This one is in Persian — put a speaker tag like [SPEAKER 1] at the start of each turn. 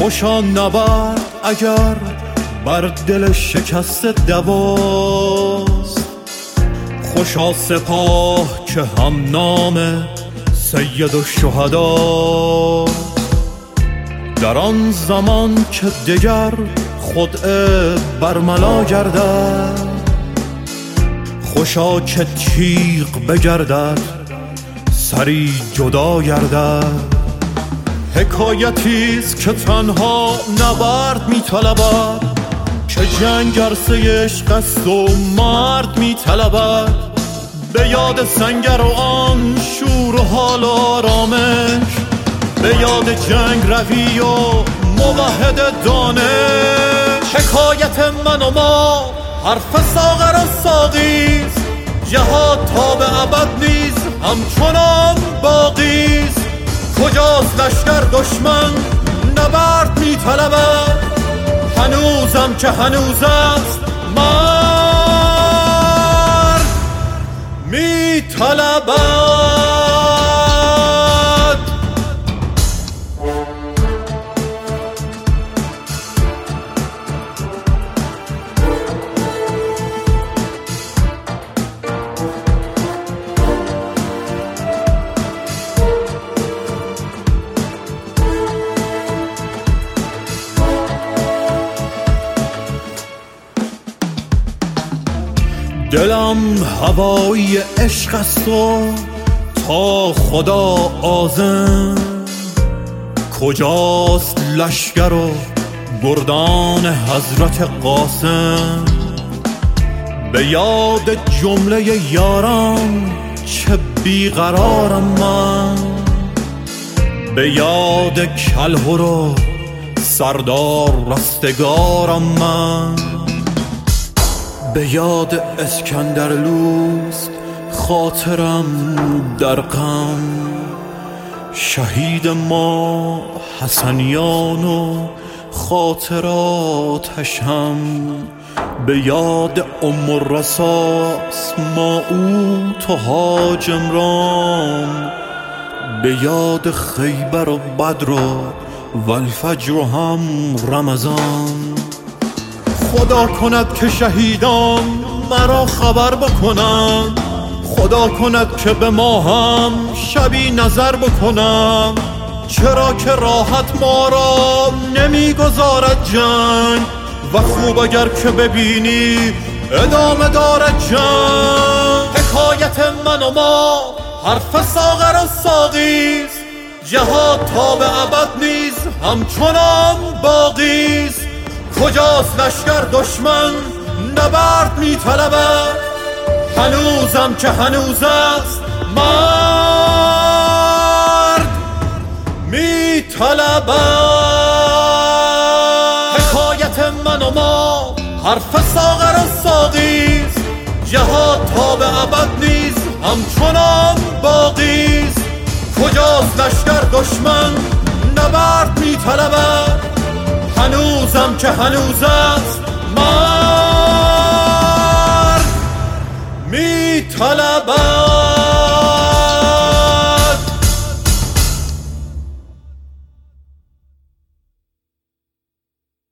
[SPEAKER 1] خوشا نبرد اگر بر دل شکست دواست، خوشا سپاه که هم نام سید الشهدا. در آن زمان که دگر خدعه برملا گردد، خوشا که تیغ بگردد سری جدا گردد. حکایتیست که تنها نبرد میطلبد، که جنگ عرصه عشق است و مرد میطلبد. به یاد سنگر و آن شور و حال و آرامش، به یاد جنگ روی و موحد دانش. حکایت من و ما حرف ساغر و ساقیست، جهاد تا به ابد نیز همچنان باقیست. کجاست لشکر دشمن نبرد میطلبد، هنوزم که هنوز است مرد میطلبد. دلم هوایی عشق است و تا خدا عازم، کجاست لشکر و گردان حضرت قاسم. به یاد جمله یاران چه بیقرارم من، به یاد کلهر و سردار رستگارم من. به یاد اسکندرلوست خاطرم در غم، شهید ما حسنیان و خاطراتش هم. به یاد ام الرساس ماعوت و حاج عمران، به یاد خیبر و بدر و الفجر و هم رمضان. خدا کند که شهیدان مرا خبر بکنند، خدا کند که به ما هم شبی نظر بکنند. چرا که راحت ما را نمیگذارد جنگ، و خوب اگر که ببینی ادامه دارد جنگ. حکایت من و ما حرف ساغر و ساقیست، جهاد تا به ابد نیز همچنان باقیست. کجاست لشکر دشمن نبرد میطلبد، هنوزم که هنوز است مرد میطلبد. حکایت من و ما حرف ساغر و ساقیست، جهاد تا به ابد نیز همچنان باقیست. کجاست لشکر دشمن نبرد میطلبد، هنوزم که هنوز است مرد میطلبد.